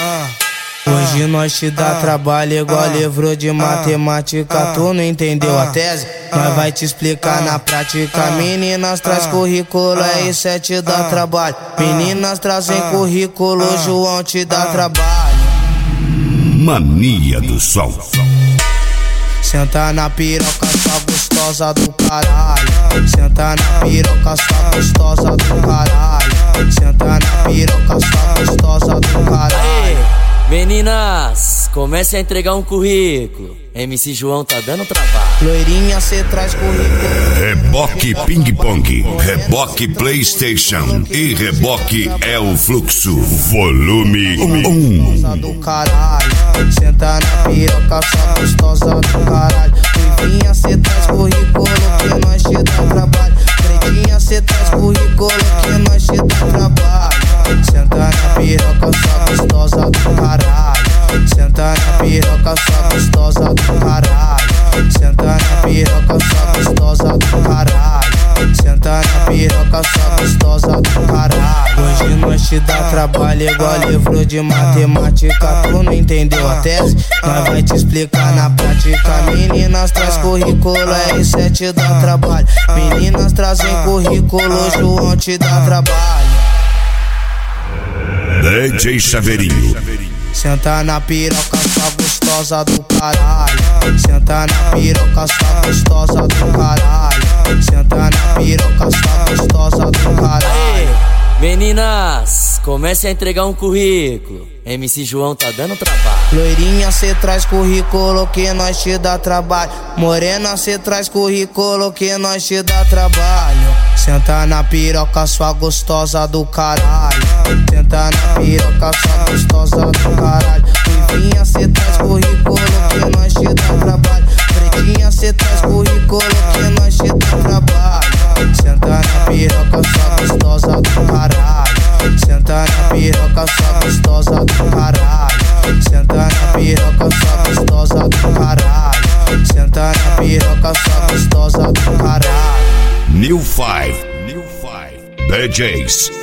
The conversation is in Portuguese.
Hoje nós te dá trabalho igual livro de matemática. Tu não entendeu a tese? Nós vai te explicar na prática. Meninas traz currículo, R7 te dá trabalho. Meninas trazem currículo, João te dá trabalho. Mania do som. Senta na piroca, sua gostosa do caralho. Senta na piroca, sua gostosa do caralho. Senta na piroca, sua gostosa do caralho. Meninas, comece a entregar um currículo. MC João tá dando trabalho. Loirinha, cê traz currículo. Reboque ping-pong, reboque PlayStation e reboque é o fluxo. Volume 1. Do caralho. Senta na piroca, sua gostosa do caralho. Loirinha, cê traz currículo que nós te dá trabalho. Pretinha, cê traz currículo que nós te dá trabalho. Senta na piroca, sua gostosa do caralho. Senta na piroca, sua gostosa do caralho. Senta na piroca, sua gostosa do caralho. Senta na piroca, sua gostosa do caralho. Hoje nós te dá trabalho igual livro de matemática. Tu não entendeu a tese? Nós vai te explicar na prática. Meninas traz currículo, R7 te dá trabalho. Meninas trazem currículo, João te dá trabalho. DJ Chaveirinho. Senta na piroca, sua gostosa do caralho. Senta na piroca, sua gostosa do caralho. Senta na piroca, sua gostosa do caralho. Meninas, comece a entregar um currículo. MC João tá dando trabalho. Loirinha, cê traz currículo que nós te dá trabalho. Morena, cê traz currículo que nós te dá trabalho. Senta na piroca, sua gostosa do caralho. Senta na piroca, sua gostosa do caralho. Ruivinha, cê traz currículo que nós te dá trabalho. Pretinha, cê traz currículo que nós te dá trabalho. Senta na piroca, sua gostosa do caralho. Senta na piroca, sua gostosa do caralho. Senta na piroca, sua gostosa do caralho. Senta na piroca, sua gostosa do caralho. New 5 DJs